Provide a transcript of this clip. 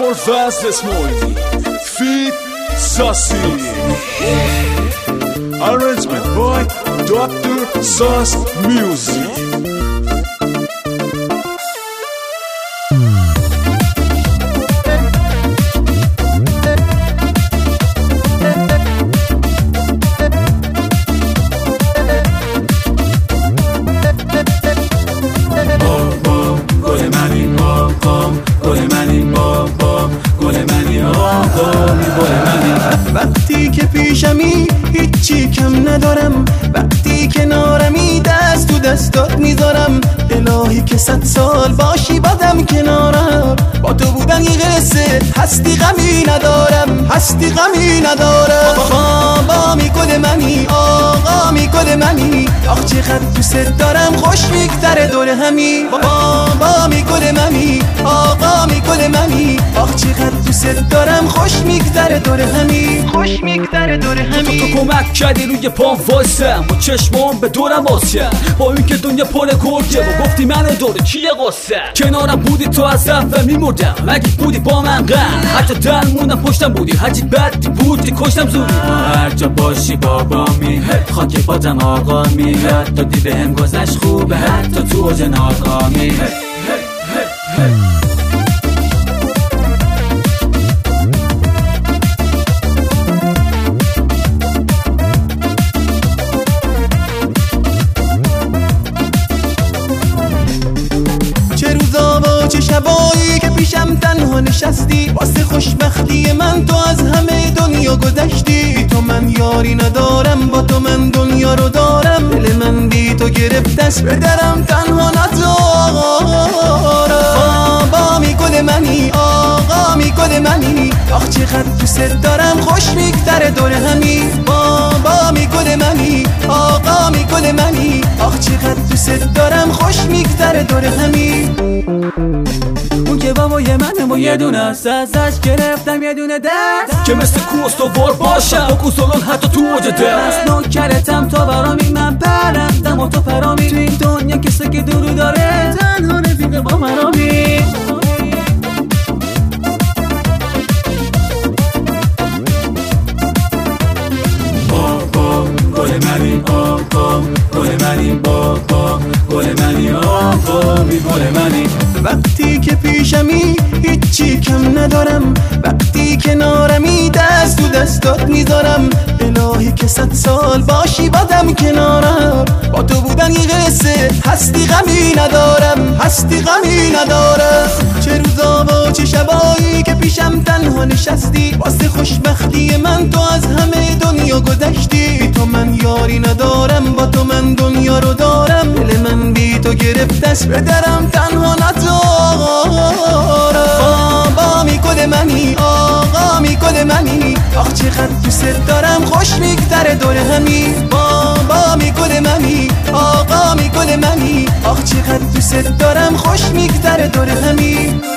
ابوالفضل اسماعیلی فیت ساسی Arrangement by Dr. Sauce Music. وقتی که پیشمی هیچی کم ندارم، وقتی کنارمی دست تو دستات میذارم. الهی که 100 سال باشی بادم کنارم، با تو بودن یه قصه هستی غمی ندارم، هستی غمی ندارم. بابا میگل منی، آقا میگل منی، آخ چقدر دوست دارم، خوش میگذره دور همی. بابا میگل منی، آقا میگل منی، آخ چقدر دوست دارم، خوش میگذره دور همی، خوش میگذره دور همی. تو کمک کردی روی پام وایسم، با چشمام به دورم واسه، با این که دنیا پر گرگه و گفتی من دوره کیه قصه. کنارم بودی تو از اول میمردم، اگه بودی با من غم، حتی درمونم پشتم بودی، هرچی بدی بودی کشتم زودی. هر جا باشی بابامی، خاک پاتم آقامی، حتی دی بهم گذشت خوبه، حتی تو اوج ناکامی. چه روزا و چه شبایی که پیشم تنها نشستی، واسه خوشبختی من تو از همه دنیا گذشتی. بی تو من یاری ندارم، با تو من دنیا رو دارم، دل من بی تو گرفتست به درم تنها ندارم. بابا میگل منی، آقا میگل منی، آخ چقدر دوست دارم، خوش میگذره دور همی. بابا میگل منی، آقا میگل منی، آخ چقدر دوست دارم، خوش میگذره دور همی. اون که بابای منه و یه دونه است، ازش گرفتم یه دونه دست که مثل کوستوار باشم، با کوسولون حتی تو اوج دست. نوکرتم تا برامی، من پرندم و تو پرامی، تو این دنیا کسی که دورو داره تنها رفیق با مرامی. بابا گل منی، آقا گل منی، بابا گل منی، آقا می گل منی. وقتی که پیشمی هیچی کم ندارم، وقتی کنارمی دست تو دستات میذارم. الهی که 100 سال باشی بادم کنارم، با تو بودن یه قصه هستی غمی ندارم، هستی غمی ندارم. چه روزا و چه شبایی که پیشم تنها نشستی، واسه خوشبختی من تو از همه دنیا گذشتی. بی تو من یاری ندارم، با تو من دنیا رو دارم، دل من بی تو گرفتست به درم تنها ندارم. بابا میگل منی، آقا میگل منی، آخ چقدر دوست دارم، خوش میگذره دور همی. بابا میگل منی، آقا میگل منی، آخ چقدر دوست دارم، خوش میگذره دور همی.